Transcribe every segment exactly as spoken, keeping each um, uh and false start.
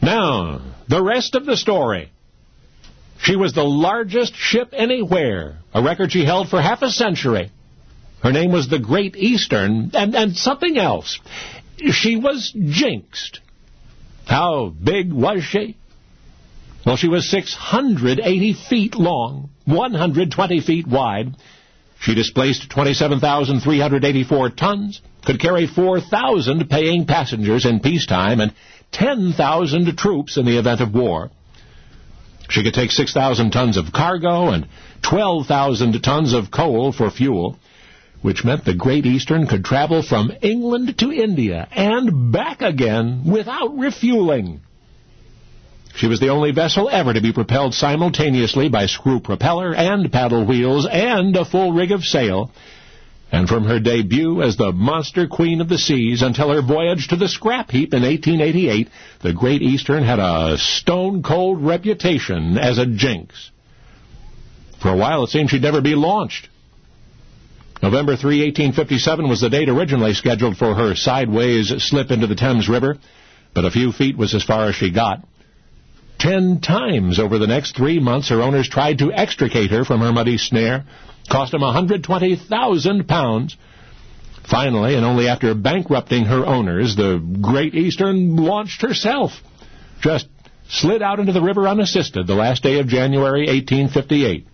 Now, the rest of the story. She was the largest ship anywhere, a record she held for half a century. Her name was the Great Eastern, and, and something else. She was jinxed. How big was she? Well, she was six hundred eighty feet long, one hundred twenty feet wide. She displaced twenty-seven thousand three hundred eighty-four tons, could carry four thousand paying passengers in peacetime, and ten thousand troops in the event of war. She could take six thousand tons of cargo and twelve thousand tons of coal for fuel, which meant the Great Eastern could travel from England to India and back again without refueling. She was the only vessel ever to be propelled simultaneously by screw propeller and paddle wheels and a full rig of sail. And from her debut as the monster queen of the seas until her voyage to the scrap heap in eighteen eighty-eight, the Great Eastern had a stone-cold reputation as a jinx. For a while, it seemed she'd never be launched. November third, eighteen fifty-seven was the date originally scheduled for her sideways slip into the Thames River, but a few feet was as far as she got. Ten times over the next three months, her owners tried to extricate her from her muddy snare. Cost them one hundred twenty thousand pounds. Finally, and only after bankrupting her owners, the Great Eastern launched herself. Just slid out into the river unassisted the last day of January, eighteen fifty-eight.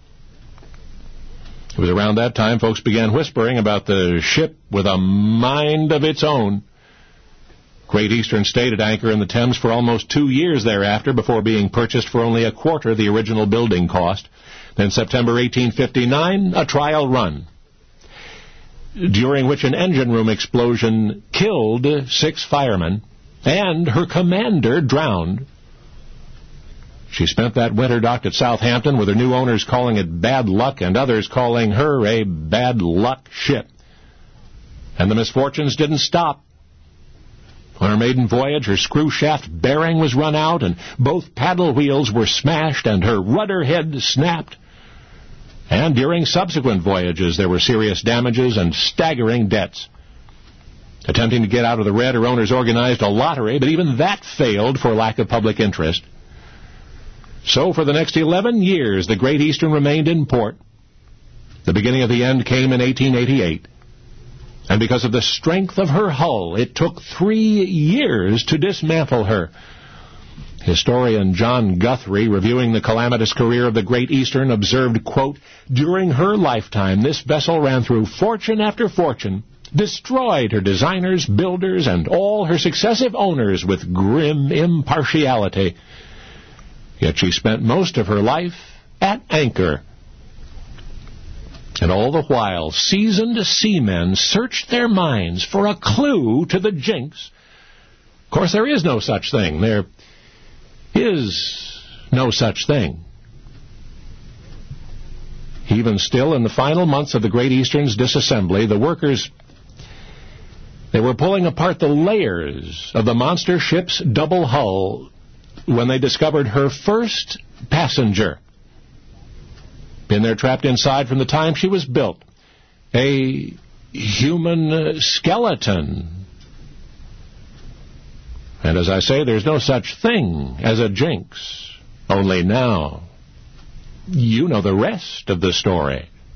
It was around that time folks began whispering about the ship with a mind of its own. Great Eastern stayed at anchor in the Thames for almost two years thereafter before being purchased for only a quarter the original building cost. Then September eighteen fifty-nine, a trial run, during which an engine room explosion killed six firemen, and her commander drowned. She spent that winter docked at Southampton, with her new owners calling it bad luck and others calling her a bad luck ship. And the misfortunes didn't stop. On her maiden voyage, her screw shaft bearing was run out, and both paddle wheels were smashed, and her rudder head snapped. And during subsequent voyages, there were serious damages and staggering debts. Attempting to get out of the red, her owners organized a lottery, but even that failed for lack of public interest. So for the next eleven years, the Great Eastern remained in port. The beginning of the end came in eighteen eighty-eight. And because of the strength of her hull, it took three years to dismantle her. Historian John Guthrie, reviewing the calamitous career of the Great Eastern, observed, quote, "During her lifetime, this vessel ran through fortune after fortune, destroyed her designers, builders, and all her successive owners with grim impartiality. Yet she spent most of her life at anchor." And all the while, seasoned seamen searched their minds for a clue to the jinx. Of course, there is no such thing. There is no such thing. Even still, in the final months of the Great Eastern's disassembly, the workers, they were pulling apart the layers of the monster ship's double hull when they discovered her first passenger. Been there trapped inside from the time she was built. A human skeleton. And as I say, there's no such thing as a jinx. Only now, you know the rest of the story.